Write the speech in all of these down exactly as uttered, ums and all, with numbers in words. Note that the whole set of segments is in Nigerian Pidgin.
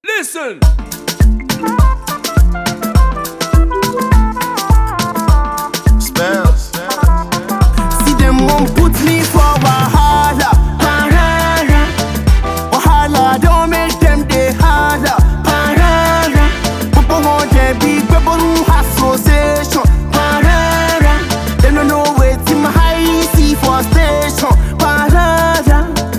Listen. Spells. See them won't put me for wahala. Parara. Wahala don't make them they harder. Parara. People want their big people association. Parara. They don't know where to my high see for station. Parara.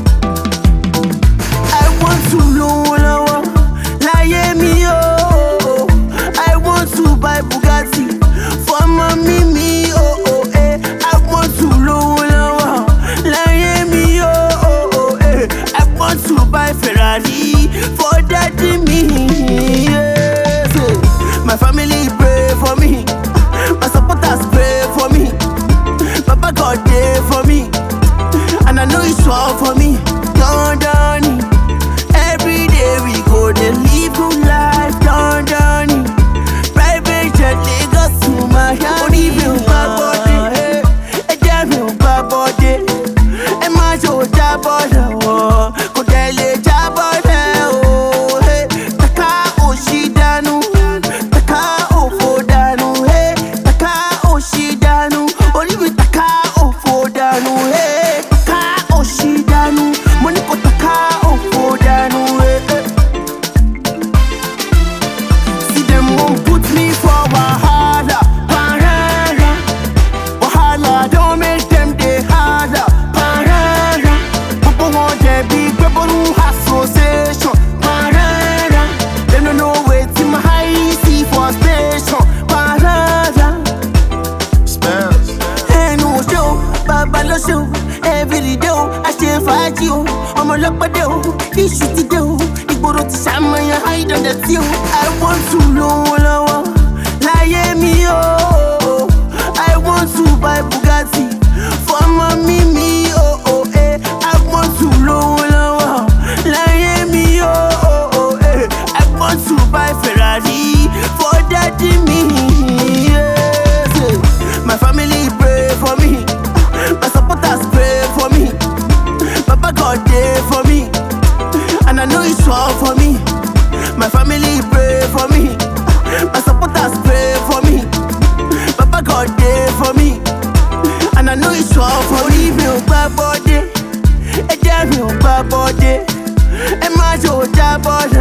I want to know lower. Lie me oh. I want to buy Bugatti for my Mimi oh oh eh. I want to know lower. Lie me oh oh eh. I want to buy Ferrari for daddy me. Yes. My family pray for me. My supporters pray for me. Papa God there for me. And I know it's all for me. Don't done. Every day we go to live good life. Don't done. Private jet Lagos to Miami. Only bad body. A devil bad body. A macho bad body. Go dele bad body. Oh hey. Taka oshidanu. Taka ofodanu. Hey. Taka oshidanu. Only with taka ofodanu. Hey. Taka oshidanu. Money ko taka ofodanu. Hey. See them won't put me for wahala. Parara. Wahala don't make them they harder. Parara. People want their big people association. Parara. They don't know where to my high see for station. Parara. Spells. Hey no show, baba lo show. Every day I stay fight you. I'm a lock but you, issue to do. Igboro ti shaman ya hide on the till. I want to know lower. Lie me oh. I want to buy Bugatti for my Mimi oh oh eh. I want to know lower. Lie me oh oh eh. I want to buy Ferrari for daddy me. Yes. My family pray for me. My supporters pray for me. Papa God there for me. And I know it's all for me. My family pray for me. My supporters pray for me. Papa God there for me. And I know it's all for me. Leave bad body. A devil bad body. A macho bad body.